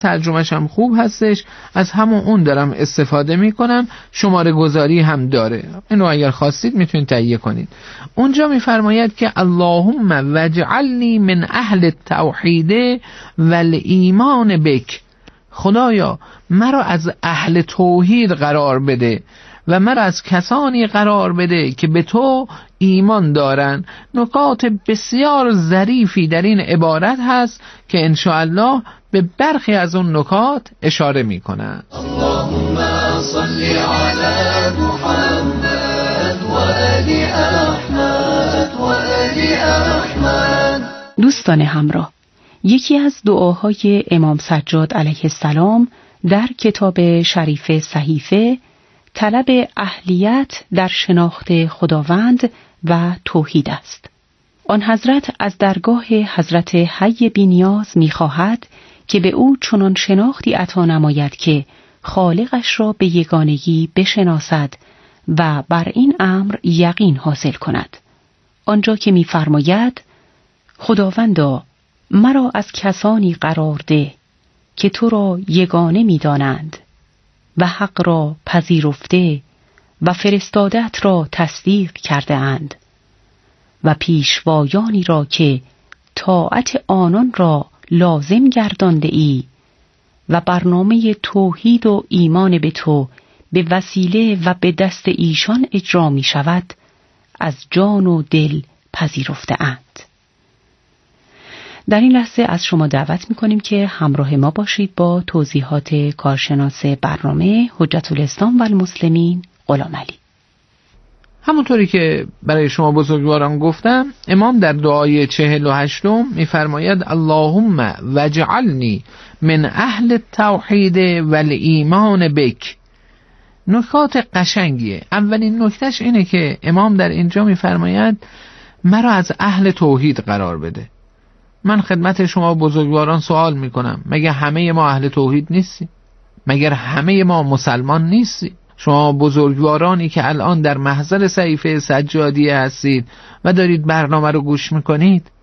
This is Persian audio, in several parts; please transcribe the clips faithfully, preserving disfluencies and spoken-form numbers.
ترجمهش هم خوب هستش، از همون اون دارم استفاده میکنم، شماره گذاری هم داره، اینو اگر خواستید میتونید تهیه کنید. اونجا میفرماید که اللهم وجعلنی من اهل التوحید والایمان بک، خدایا مرا از اهل توحید قرار بده و مرا از کسانی قرار بده که به تو ایمان دارن. نکات بسیار ظریفی در این عبارت هست که انشاءالله به برخی از اون نکات اشاره می کنن. اللهم صل علی محمد و آل احمد و آل احمد. دوستان همراه، یکی از دعاهای امام سجاد علیه السلام در کتاب شریف صحیفه طلب اهلیت در شناخت خداوند و توحید است. آن حضرت از درگاه حضرت حی بی‌نیاز می‌خواهد که به او چنان شناختی عطا نماید که خالقش را به یگانگی بشناسد و بر این امر یقین حاصل کند. آنجا که می‌فرماید خداوندا مرا از کسانی قرار ده که تو را یگانه می‌دانند و حق را پذیرفته و فرستادت را تصدیق کرده اند و پیشوایانی را که طاعت آنان را لازم گردانده ای و برنامه توحید و ایمان به تو به وسیله و به دست ایشان اجرا می شود از جان و دل پذیرفته اند. در این لحظه از شما دعوت می کنیم که همراه ما باشید با توضیحات کارشناس برنامه حجت الاسلام و المسلمین غلام علی. همونطوری که برای شما بزرگواران گفتم، امام در دعای چهل و هشتم می‌فرماید اللهم وجعلنی من اهل التوحید والایمان بک. نکات قشنگیه. اولین نکتهش اینه که امام در اینجا می‌فرماید مرا از اهل توحید قرار بده. من خدمت شما بزرگواران سوال میکنم، مگر همه ما اهل توحید نیستیم؟ مگر همه ما مسلمان نیستیم؟ شما بزرگوارانی که الان در محضر صحیفه سجادیه هستید و دارید برنامه رو گوش میکنید،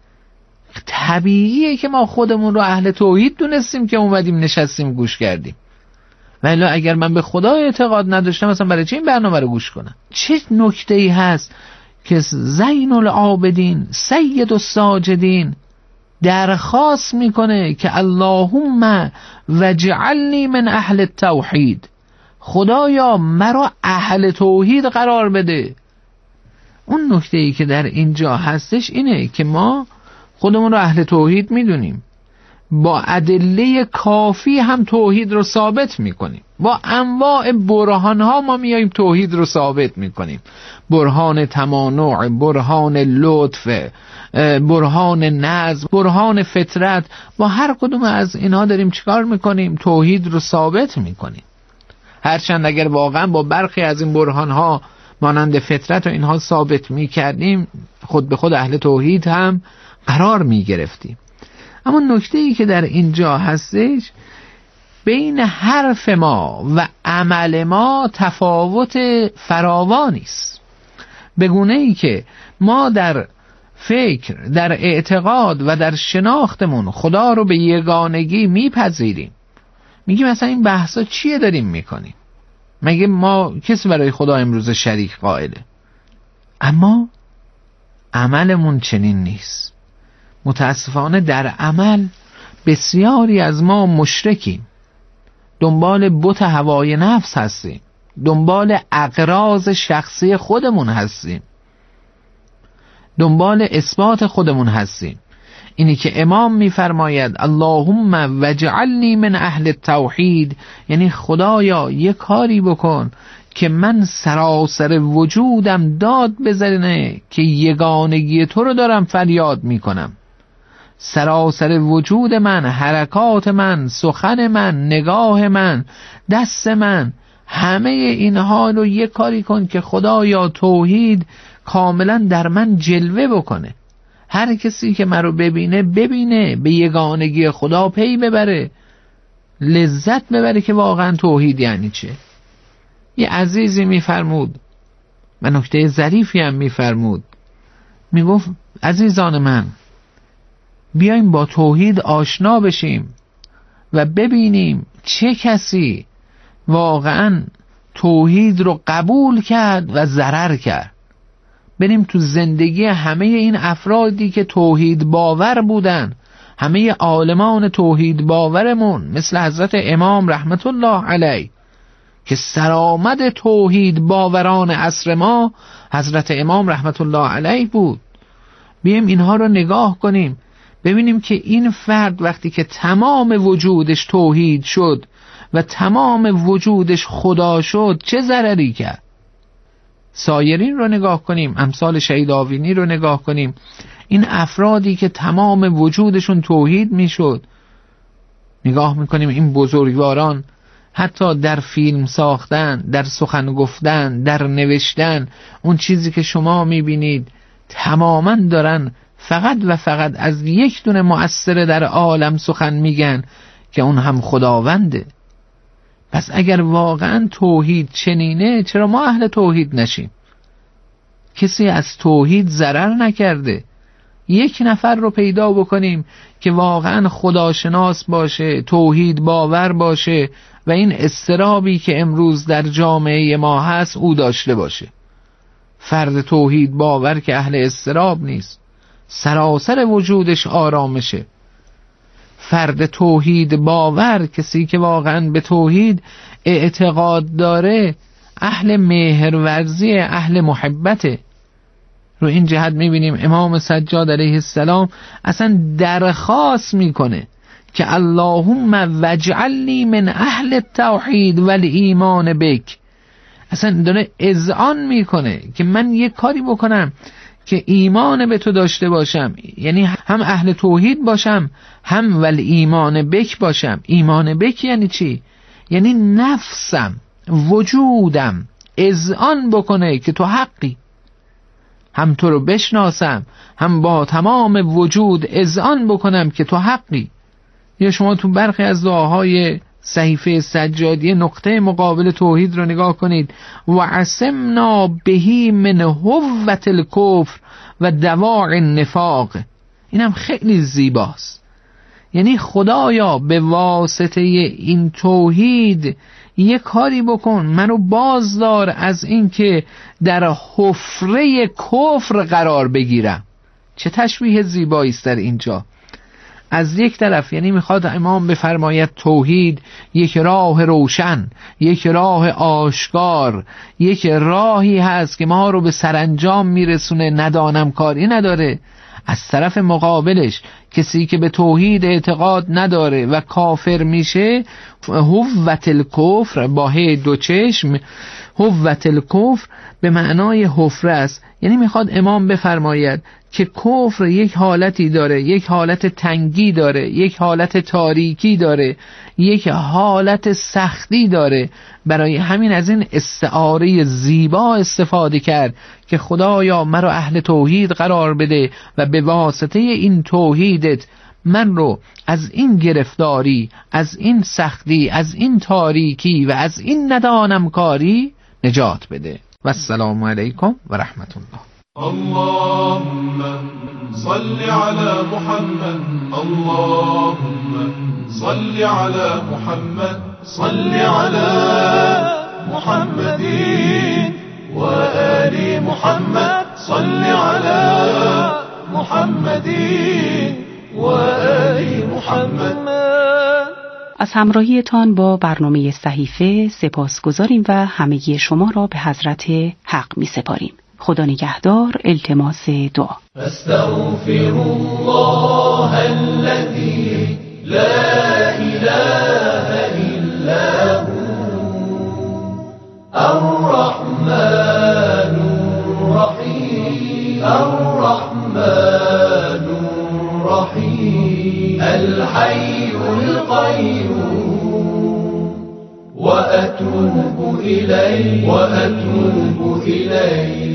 طبیعیه که ما خودمون رو اهل توحید دونستیم که اومدیم نشستیم گوش کردیم. ولی اگر من به خدا اعتقاد نداشتم مثلا برای چه این برنامه رو گوش کنم؟ چه نکته‌ای هست که زین العابدین سید الساجدین درخواست میکنه که اللهم وجعلنی من اهل التوحید، خدایا مرا اهل توحید قرار بده. اون نکته‌ای که در اینجا هستش اینه که ما خودمون رو اهل توحید میدونیم، با ادله کافی هم توحید رو ثابت میکنیم، با انواع برهان ها ما میاییم توحید رو ثابت میکنیم، برهان تمانع، برهان لطف، برهان نظم، برهان فطرت، با هر کدوم از اینها داریم چیکار میکنیم؟ توحید رو ثابت میکنیم. هرچند اگر واقعا با برخی از این برهان ها مانند فطرت و اینها ثابت میکردیم، خود به خود اهل توحید هم قرار میگرفتیم. اما نکته‌ای که در اینجا هستش، بین حرف ما و عمل ما تفاوت فراوانی است، به گونه‌ای که ما در فکر، در اعتقاد و در شناختمون خدا رو به یگانگی میپذیریم، میگیم مثلا این بحثا چیه داریم میکنیم، مگه ما کسی برای خدا امروز شریک قائله؟ اما عملمون چنین نیست. متاسفانه در عمل بسیاری از ما مشرکیم، دنبال بت هوای نفس هستیم، دنبال اغراض شخصی خودمون هستیم، دنبال اثبات خودمون هستیم. اینی که امام میفرماید اللهم وجعلنی من اهل التوحید، یعنی خدایا یک کاری بکن که من سراسر وجودم داد بزنه که یگانگی تو رو دارم فریاد میکنم، سراسر وجود من، حرکات من، سخن من، نگاه من، دست من، همه اینها رو یک کاری کن که خدایا توحید کاملا در من جلوه بکنه. هر کسی که من رو ببینه ببینه به یگانگی خدا پی ببره، لذت ببره که واقعا توحید یعنی چه. یه عزیزی میفرمود و نکته ظریفی هم میفرمود، میگفت عزیزان من بیایم با توحید آشنا بشیم و ببینیم چه کسی واقعا توحید رو قبول کرد و ضرر کرد. بریم تو زندگی همه این افرادی که توحید باور بودن، همه عالمان توحید باورمون، مثل حضرت امام رحمت الله علیه که سرآمد توحید باوران عصر ما حضرت امام رحمت الله علیه بود. بیایم اینها رو نگاه کنیم، ببینیم که این فرد وقتی که تمام وجودش توحید شد و تمام وجودش خدا شد چه ضرری کرد. سایرین رو نگاه کنیم، امثال شهید آوینی رو نگاه کنیم، این افرادی که تمام وجودشون توحید میشد، نگاه میکنیم این بزرگواران حتی در فیلم ساختن، در سخن گفتن، در نوشتن، اون چیزی که شما میبینید تماما دارن فقط و فقط از یک دونه مؤثر در عالم سخن میگن که اون هم خداونده. پس اگر واقعا توحید چنینه، چرا ما اهل توحید نشیم؟ کسی از توحید ضرر نکرده. یک نفر رو پیدا بکنیم که واقعا خداشناس باشه، توحید باور باشه و این اضطرابی که امروز در جامعه ما هست او داشته باشه. فرد توحید باور که اهل اضطراب نیست، سراسر وجودش آرامشه. فرد توحید باور، کسی که واقعا به توحید اعتقاد داره، اهل مهرورزی، اهل محبته. رو این جهت میبینیم امام سجاد علیه السلام اصلا درخواست میکنه که اللهم واجعلنی من اهل التوحید والایمان بک. اصلا داره اذعان میکنه که من یک کاری بکنم که ایمان به تو داشته باشم، یعنی هم اهل توحید باشم هم ول ایمان بک باشم. ایمان بک یعنی چی؟ یعنی نفسم، وجودم اذعان بکنه که تو حقی، هم تو رو بشناسم، هم با تمام وجود اذعان بکنم که تو حقی. یا شما تو برخی از دعاهای صحیفه سجادیه نقطه مقابل توحید رو نگاه کنید، و عصمنا بهی من هوة الکفر و دواع النفاق. اینم خیلی زیباست. یعنی خدایا به واسطه این توحید یه کاری بکن، منو بازدار از این که در حفره کفر قرار بگیرم. چه تشبیه زیبایی است در اینجا. از یک طرف یعنی میخواد امام بفرماید توحید یک راه روشن، یک راه آشکار، یک راهی هست که ما رو به سرانجام میرسونه، ندانم کاری نداره. از طرف مقابلش کسی که به توحید اعتقاد نداره و کافر میشه، هوة الکفر با هی دو چشم، هوة الکفر به معنای حفره است. یعنی میخواد امام بفرماید که کفر یک حالتی داره، یک حالت تنگی داره، یک حالت تاریکی داره، یک حالت سختی داره. برای همین از این استعاره زیبا استفاده کرد که خدایا مرا اهل توحید قرار بده و به واسطه این توحیدت من رو از این گرفتاری، از این سختی، از این تاریکی و از این ندانم کاری نجات بده. و السلام علیکم و رحمت الله. اللهم صل على محمد، اللهم صل على محمد، صل على محمد وآل محمد، صل على محمد وآل محمد. از همراهیتان با برنامه صحیفه سپاسگزاریم و همگی شما را به حضرت حق می سپاریم. خدا نگهدار. التماس دعا. استغفر الله الذي لا اله الا هو الرحمن الرحيم الرحمن الرحيم الحي القيوم وأتوب إليه وأتوب إليه.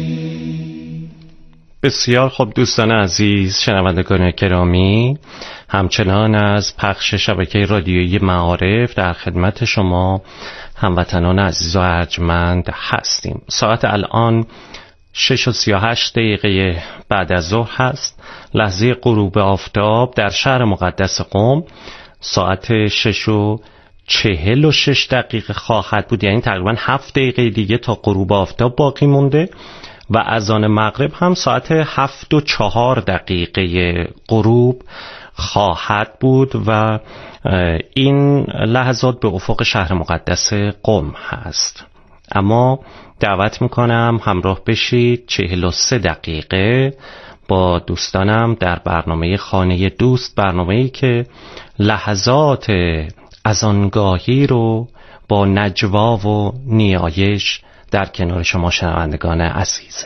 بسیار خوب دوستان عزیز، شنوندگان گرامی، همچنان از پخش شبکه رادیویی معارف در خدمت شما هموطنان عزیز و ارجمند هستیم. ساعت الان شش و سی و هشت دقیقه بعد از ظهر هست، لحظه غروب آفتاب در شهر مقدس قم ساعت شش و چهل و شش دقیقه خواهد بود، یعنی تقریبا هفت دقیقه دیگه تا غروب آفتاب باقی مونده و اذان مغرب هم ساعت هفت و چهار دقیقه غروب خواهد بود و این لحظات به افق شهر مقدس قم هست. اما دعوت میکنم همراه بشید چهل و سه دقیقه با دوستانم در برنامه خانه دوست، برنامه‌ای که لحظات اذانگاهی رو با نجوا و نیایش در کنار شما شنوندگان عزیزه.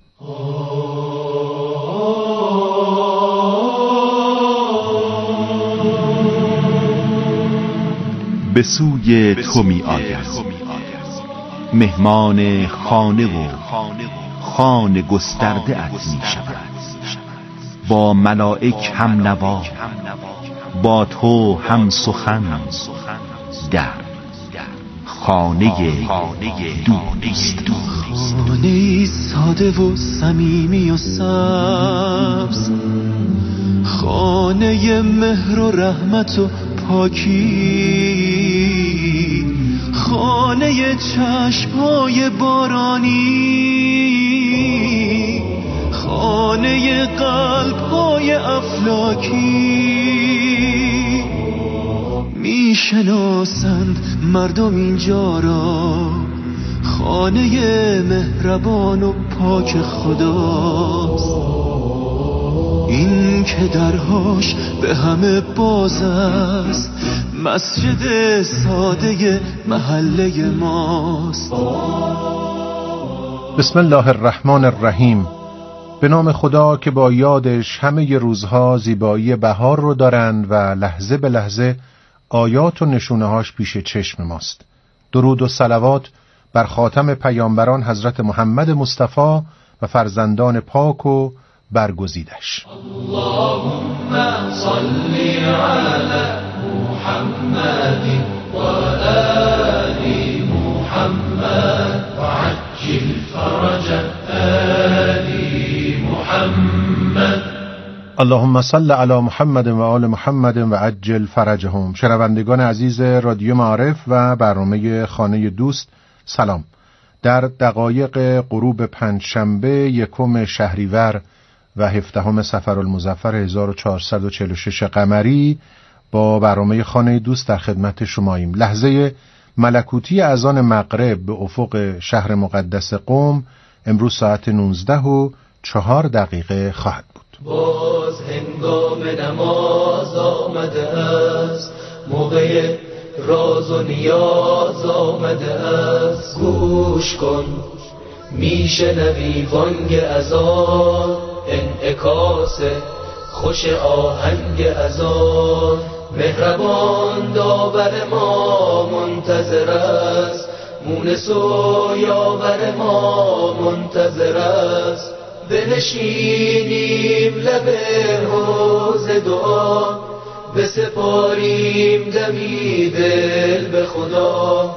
به سوی تو می آید مهمان خانه و خانه گسترده ات می شود، با ملائک هم نوا، با تو هم سخن، در خانه دوست. خانه ساده و صمیمی و سبز، خانه مهر و رحمت و پاکی، خانه چشم‌های بارانی، خانه قلب‌های افلاکی. میشناسند مردم اینجا را خانه مهربان و پاک خداست، این که درهاش به همه باز است، مسجد ساده محله ماست. بسم الله الرحمن الرحیم. به نام خدا که با یادش همه روزها زیبایی بهار رو دارند و لحظه به لحظه آیات و نشونه‌هاش پیش چشم ماست. درود و صلوات بر خاتم پیامبران حضرت محمد مصطفی و فرزندان پاک و برگزیدش. اللهم صل علی محمد و آل محمد و عجل فرج آل محمد. اللهم صل علی محمد و آل محمد و عجل فرجهم. شنوندگان عزیز رادیو معارف و برنامه خانه دوست، سلام. در دقایق غروب پنجشنبه یکم شهریور و هفدهم صفرالمظفر هزار و چهارصد و چهل و شش قمری با برنامه خانه دوست در خدمت شماییم. لحظه ملکوتی اذان مغرب به افق شهر مقدس قم امروز ساعت نوزده و چهار دقیقه خواهد بود. باز هنگام نماز آمده است، موقع راز و نیاز آمده است. گوش کن میشنوی بانگ اذان، انعکاس خوش آهنگ اذان. مهربان داور ما منتظر است، مونس و یاور ما منتظر است. بنشینیم لب حوض دعا، بسپاریم دمی دل به خدا،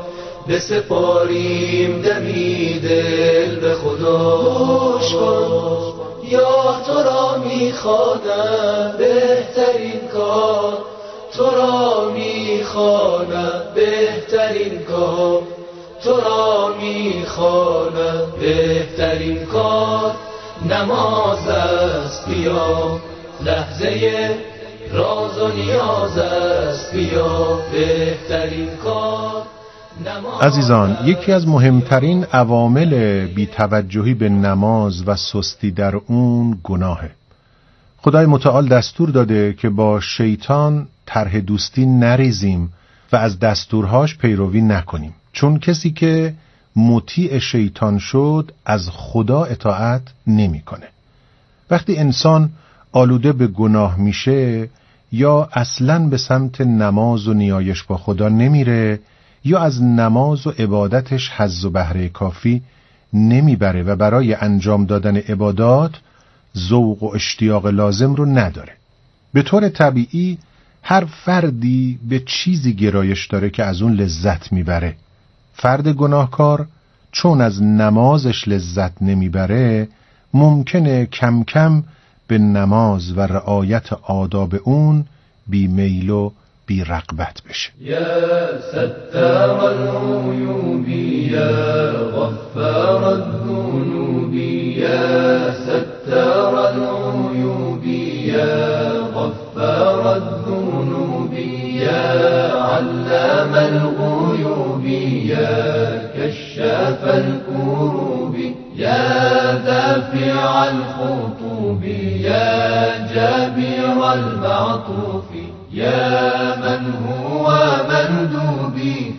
بسپاریم دمی دل به خدا. گوش کن یا تو را میخوانم بهترین کار، تو را میخوانم بهترین کار، تو را میخوانم بهترین کار. نماز است بیا، لحظه راز و نیاز است بیا، بهترین کار. عزیزان، یکی از مهمترین عوامل بی‌توجهی به نماز و سستی در اون گناهه. خدای متعال دستور داده که با شیطان طرح دوستی نریزیم و از دستورهاش پیروی نکنیم، چون کسی که مطیع شیطان شد از خدا اطاعت نمی‌کنه. وقتی انسان آلوده به گناه میشه یا اصلاً به سمت نماز و نیایش با خدا نمیره یا از نماز و عبادتش حظ و بهره کافی نمیبره و برای انجام دادن عبادات ذوق و اشتیاق لازم رو نداره. به طور طبیعی هر فردی به چیزی گرایش داره که از اون لذت میبره. فرد گناهکار چون از نمازش لذت نمیبره ممکنه کم کم به نماز و رعایت آداب اون بیمیل و بی رغبت بشه. یا ستار العیوب یا غفار الذنوب یا ستار العیوب یا غفار الذنوب یا علام الغیوب یا کشاف الکروب یا دافع الخطوب یا جابر المعطوف يا من هو مندوبي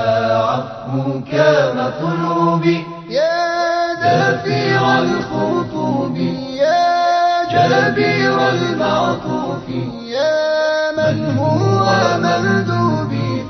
فعفوك مطلوبي يا دافع الخطوب يا جابر المعطوف يا من هو مندوبي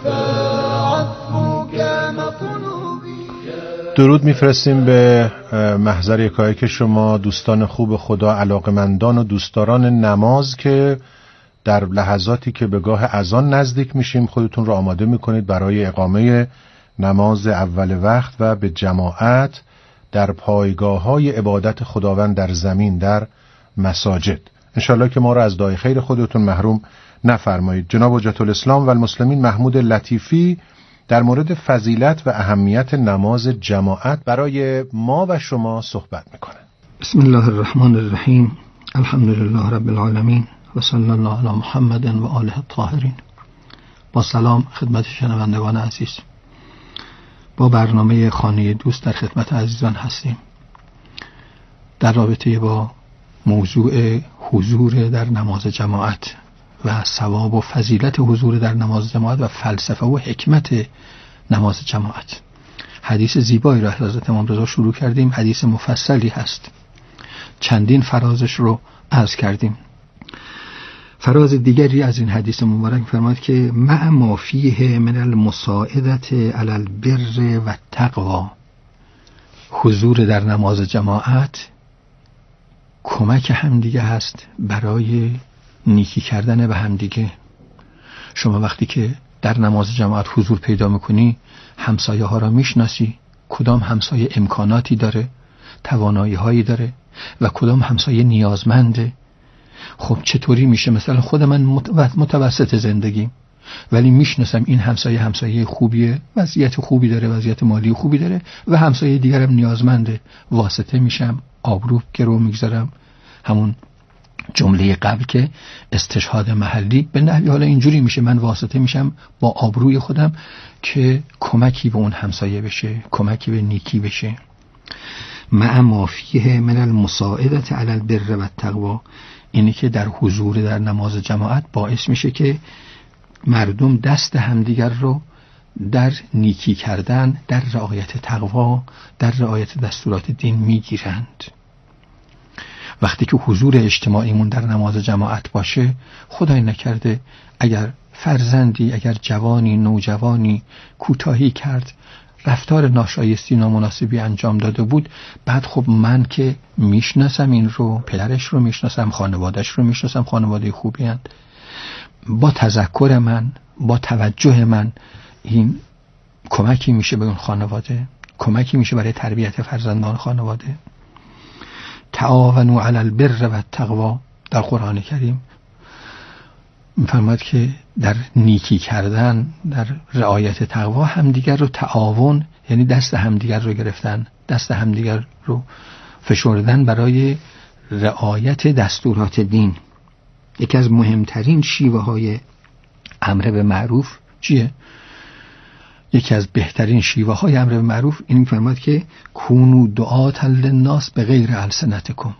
فعفوك مطلوبي. درود میفرستیم به محضر یکایک شما دوستان خوب خدا، علاقمندان و دوستداران نماز که در لحظاتی که به گاه اذان نزدیک میشیم خودتون رو آماده میکنید برای اقامه نماز اول وقت و به جماعت در پایگاه‌های عبادت خداوند در زمین، در مساجد. انشالله که ما رو از دعای خیر خودتون محروم نفرمایید. جناب حجت الاسلام و المسلمین محمود لطیفی در مورد فضیلت و اهمیت نماز جماعت برای ما و شما صحبت میکنه. بسم الله الرحمن الرحیم. الحمدلله رب العالمین و صلی الله علی محمد و آله الطاهرین. با سلام خدمت شنوندگان عزیز، با برنامه خانه دوست در خدمت عزیزان هستیم در رابطه با موضوع حضور در نماز جماعت و ثواب و فضیلت حضور در نماز جماعت و فلسفه و حکمت نماز جماعت. حدیث زیبایی را حضرت امام رضا شروع کردیم، حدیث مفصلی هست، چندین فرازش رو عرض کردیم. فراز دیگری از این حدیث مبارک فرماد که مع ما فیه من المساعدت علی البر و التقوا، حضور در نماز جماعت کمک همدیگه هست برای نیکی کردن به همدیگه. شما وقتی که در نماز جماعت حضور پیدا میکنی همسایه ها را میشناسی، کدام همسایه امکاناتی داره، توانایی هایی داره و کدام همسایه نیازمنده. خب چطوری میشه؟ مثلا خود من متوسط زندگیم ولی میشناسم این همسایه همسایه خوبیه، وضعیت خوبی داره، وضعیت مالی خوبی داره و همسایه دیگرم نیازمنده. واسطه میشم، آبرو گرو میگذارم، همون جمله قبل که استشهاد محلی به نحوی حالا اینجوری میشه، من واسطه میشم با آبروی خودم که کمکی به اون همسایه بشه، کمکی به نیکی بشه. مع ما فیه من المساعدت علی البر و التقوا، اینی که در حضور در نماز جماعت باعث میشه که مردم دست همدیگر رو در نیکی کردن، در رعایت تقوا، در رعایت دستورات دین میگیرند. وقتی که حضور اجتماعیمون در نماز جماعت باشه، خدای نکرده اگر فرزندی، اگر جوانی، نوجوانی کوتاهی کرد، رفتار ناشایستی نامناسبی انجام داده بود، بعد خب من که میشناسم این رو، پدرش رو میشناسم، خانوادش رو میشناسم، خانواده خوبی هست، با تذکر من، با توجه من این کمکی میشه به اون خانواده، کمکی میشه برای تربیت فرزندان خانواده. تعاونوا علی البر و التقوا در قرآن کریم می‌فرماید که در نیکی کردن، در رعایت تقوا همدیگر رو تعاون، یعنی دست همدیگر رو گرفتن، دست همدیگر رو فشردن برای رعایت دستورات دین. یکی از مهمترین شیوه های امر به معروف چیه؟ یکی از بهترین شیوه های امر به معروف این می‌فرماید که کونوا دعاة للناس بغیر السنتکم،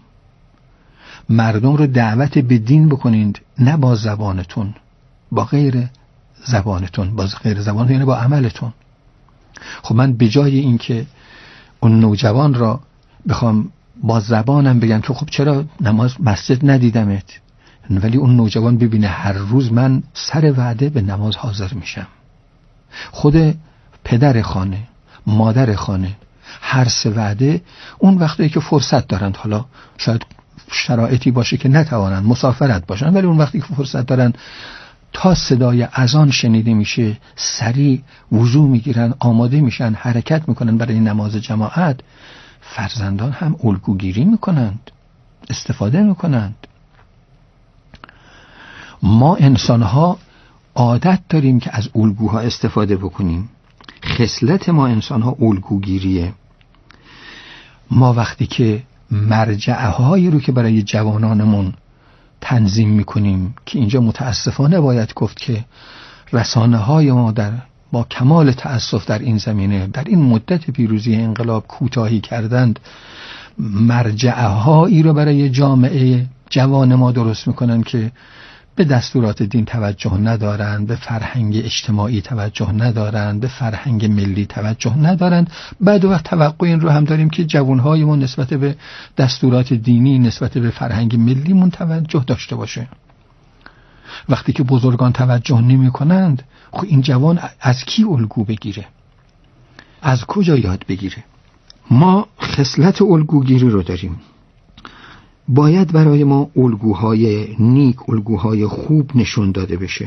مردم رو دعوت به دین بکنید، نه با زبانتون، با غیر زبانتون، با غیر زبانتون یعنی با عملتون. خب من به جای این که اون نوجوان را بخوام با زبانم بگم تو خب چرا نماز مسجد ندیدمت، ولی اون نوجوان ببینه هر روز من سر وعده به نماز حاضر میشم. خود پدر خانه، مادر خانه هر سه وعده اون وقتی که فرصت دارند، حالا شاید شرایطی باشه که نتوانند، مسافرت باشن، ولی اون وقتی که فرصت دارن تا صدای اذان شنیده میشه سریع وضو میگیرن، آماده میشن، حرکت میکنن برای نماز جماعت. فرزندان هم الگوگیری میکنند، استفاده میکنند. ما انسانها عادت داریم که از الگوها استفاده بکنیم. خصلت ما انسان ها الگوگیریه. ما وقتی که مرجعه هایی رو که برای جوانانمون تنظیم میکنیم، که اینجا متاسفانه باید گفت که رسانه های ما در با کمال تأسف در این زمینه در این مدت پیروزی انقلاب کوتاهی کردند، مرجعه هایی رو برای جامعه جوان ما درست میکنن که به دستورات دین توجه ندارند، به فرهنگ اجتماعی توجه ندارند، به فرهنگ ملی توجه ندارند. بعد وقت توقع این رو هم داریم که جوانهای ما نسبت به دستورات دینی، نسبت به فرهنگ ملیمون توجه داشته باشه. وقتی که بزرگان توجه نمی کنند، خب این جوان از کی الگو بگیره؟ از کجا یاد بگیره؟ ما خصلت الگوگیری رو داریم. باید برای ما الگوهای نیک، الگوهای خوب نشون داده بشه.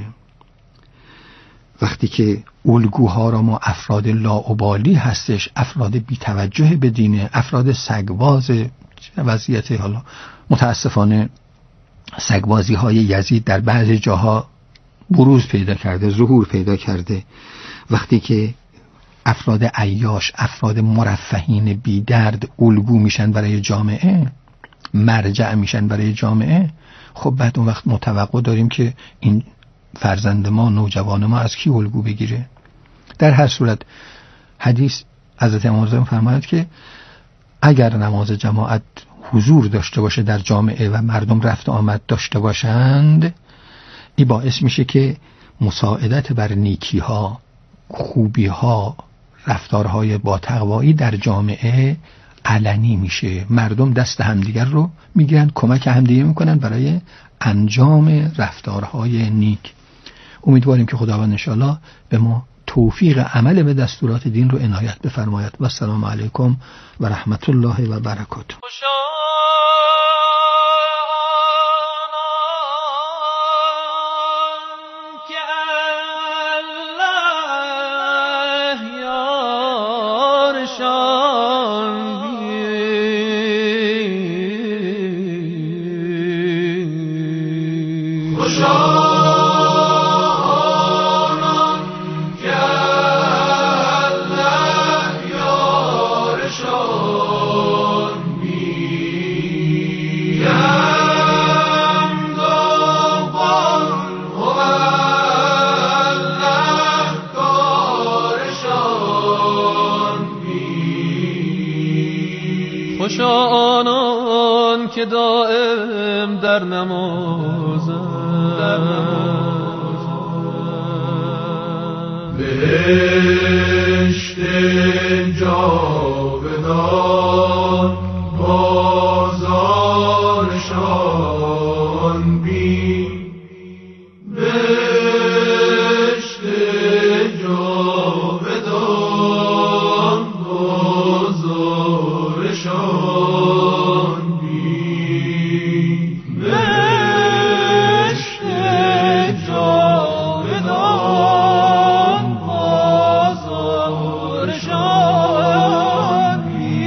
وقتی که الگوها را ما افراد لاابالی هستش، افراد بی‌توجه به دینه، افراد سگباز، وضعیت حالا متاسفانه سگبازی های یزید در بعضی جاها بروز پیدا کرده، ظهور پیدا کرده. وقتی که افراد عیاش، افراد مرفهین بی درد الگو میشن برای جامعه، مرجع میشن برای جامعه، خب بعد اون وقت متوقع داریم که این فرزند ما، نوجوان ما از کی الگو بگیره؟ در هر صورت حدیث حضرت امام زمان فرماید که اگر نماز جماعت حضور داشته باشه در جامعه و مردم رفت آمد داشته باشند، این باعث میشه که مساعدت بر نیکی ها، خوبی ها، رفتارهای با تقوایی در جامعه علنی میشه. مردم دست همدیگر رو میگیرن، کمک همدیگه میکنن برای انجام رفتارهای نیک. امیدواریم که خداوند انشاءالله به ما توفیق عمل به دستورات دین رو عنایت بفرماید. و السلام علیکم و رحمت الله و برکاته. آنان که دائم در نمازند، بهشت جاودان بازارشان بین، بهشت جاودان بازارشان بین، بهشت جاودان بازارشان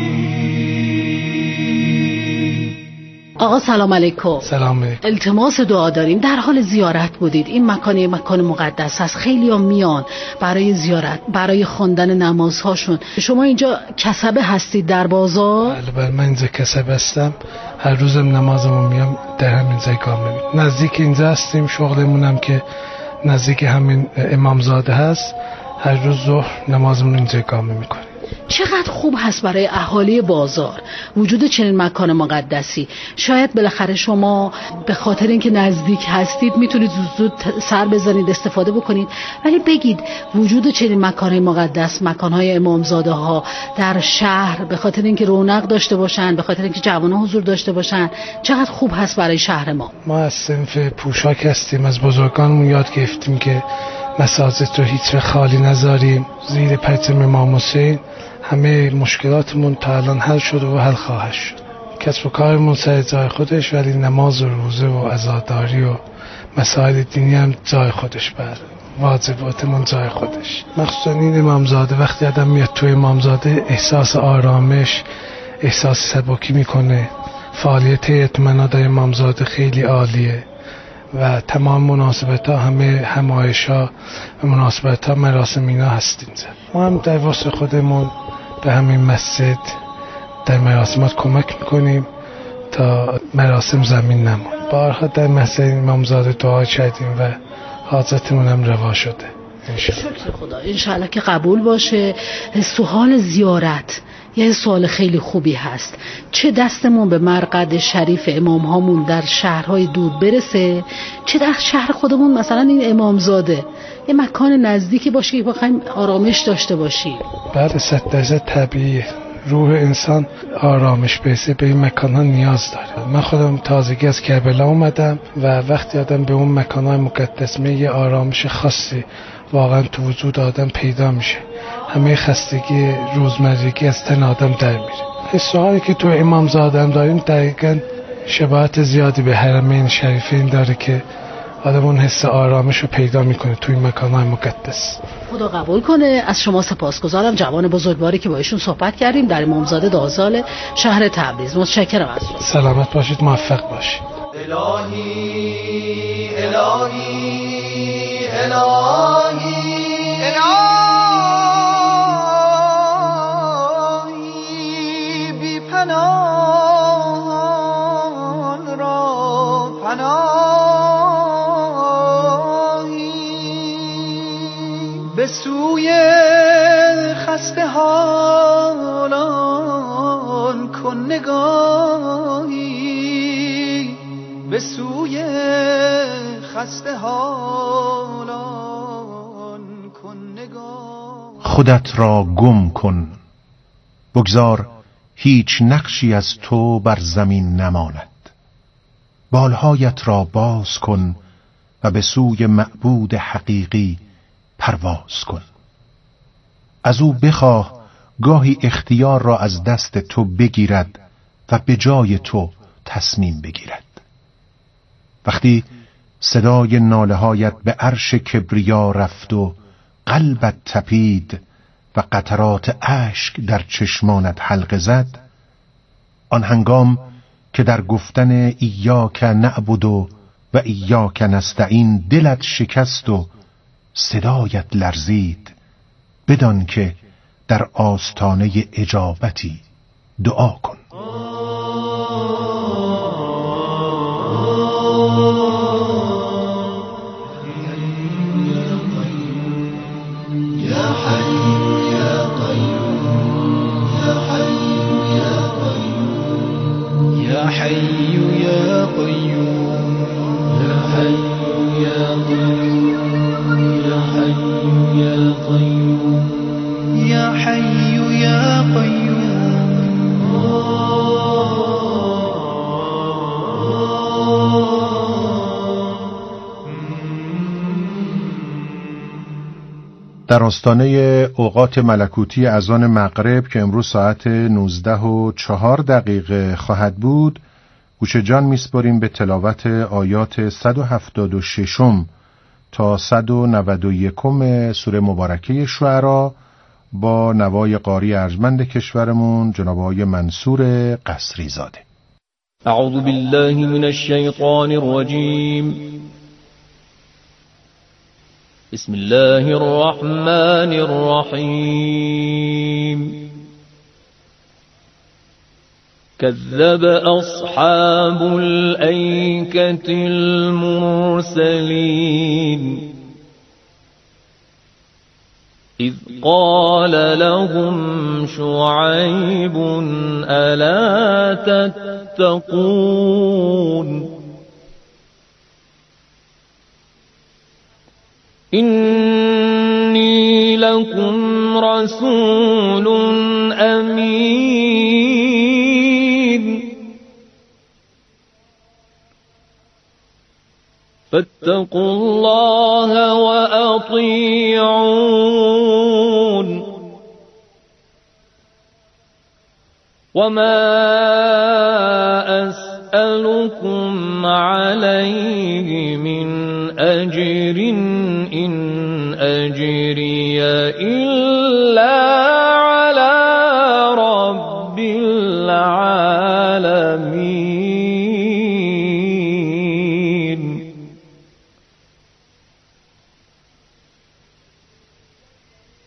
بین. آقا سلام علیکم. سلام علیکم. التماس دعا داریم. در حال زیارت بودید. این مکان مکان مقدس است. خیلی هم میان برای زیارت، برای خوندن نمازهاشون. شما اینجا کسبه هستید در بازار؟ بله بله، من اینجا کسبه هستم. هر روزم نمازمو میام در همین جای کار میبینم. نزدیک اینجا هستیم. شغلمونم که نزدیک همین امامزاده هست. هر روز ظهر نمازمون اینجا کار میکنیم. چقدر خوب هست برای اهالی بازار وجود چنین مکان مقدسی. شاید بالاخره شما به خاطر اینکه نزدیک هستید میتونید زود زود سر بزنید، استفاده بکنید، ولی بگید وجود چنین مکان مقدس، مکانهای امامزاده ها در شهر، به خاطر اینکه رونق داشته باشن، به خاطر اینکه جوانان حضور داشته باشن، چقدر خوب هست برای شهر ما. ما از صنف پوشاک هستیم. از بزرگانمون یاد گرفتیم که مساجد رو هیچ خالی نذاریم. زیر پرچم امام حسین همه مشکلاتمون تا الان حل شده و حل خواهد شد. کسب و کارمون سر جای خودش، ولی نماز و روزه و عزاداری و مسائل دینی هم جای خودش، بر واجباتمون جای خودش. مخصوصا این امامزاده، وقتی آدم میاد توی امامزاده احساس آرامش، احساس سبکی میکنه. فعالیت اطمینان امامزاده خیلی عالیه و تمام مناسبت ها همه همایش ها و مناسبت ها مراسم اینا هستیم زد. ما هم در واسه خودمون به همین مسجد در مراسمات کمک میکنیم تا مراسم زمین نمون. بارها در مسجد امامزاده دعا کردیم و حاجتمون هم روا شده. شکر خدا، انشاءالله که قبول باشه. سوال زیارت یه سوال خیلی خوبی هست. چه دستمون به مرقد شریف امام هامون در شهرهای دور برسه، چه در شهر خودمون مثلا این امامزاده یه مکان نزدیکی باشه که بخوایم آرامش داشته باشیم. بعد صد درصد طبیعیه، روح انسان آرامش برسه به این مکان ها نیاز داره. من خودم تازگی از کربلا اومدم و وقتی آدم به اون مکان های مقدس میره یه آرامش خاصی واقعا تو وجود آدم پیدا میشه. همه خستگی روزمرگی از تن آدم در میره. سوالی که تو امامزاده هم داریم دقیقاً شباهت زیادی به حرمین شریفین داره که آدم اون حس آرامش رو پیدا میکنه توی مکان‌های مقدس. خدا قبول کنه. از شما سپاسگزارم، جوان بزرگواری که با ایشون صحبت کردیم در امامزاده دازال شهر تبریز. متشکرم از شما. سلامت باشید، موفق باشید. الهی الهی الهی الهی بی پناهان را پناهی به سوی خسته حالان کن نگاهی، به سوی خسته حالان کن نگاه. خودت را گم کن، بگذار هیچ نقشی از تو بر زمین نماند. بالهایت را باز کن و به سوی معبود حقیقی پرواز کن. از او بخواه گاهی اختیار را از دست تو بگیرد و به جای تو تصمیم بگیرد. وقتی صدای ناله‌هایت به عرش کبریا رفت و قلبت تپید و قطرات اشک در چشمانت حلقه زد، آن هنگام که در گفتن ایاک نعبد و ایاک نستعین دلت شکست و صدایت لرزید، بدان که در آستانه اجابتی دعا کن. در آستانه اوقات ملکوتی اذان مغرب که امروز ساعت نوزده و چهار دقیقه خواهد بود، گوش جان میسپاریم به تلاوت آیات صد و هفتاد و شش تا صد و نود و یک سوره مبارکه شعرا با نوای قاری ارجمند کشورمون جناب آقای منصور قصری زاده. اعوذ بالله من الشیطان الرجیم. بسم الله الرحمن الرحیم. كذب أصحاب الأيكة المرسلين إذ قال لهم شعيب ألا تتقون إني لكم رسول أمين فاتقوا الله وأطيعون وما أسألكم عليه من أجر إن أجري إلا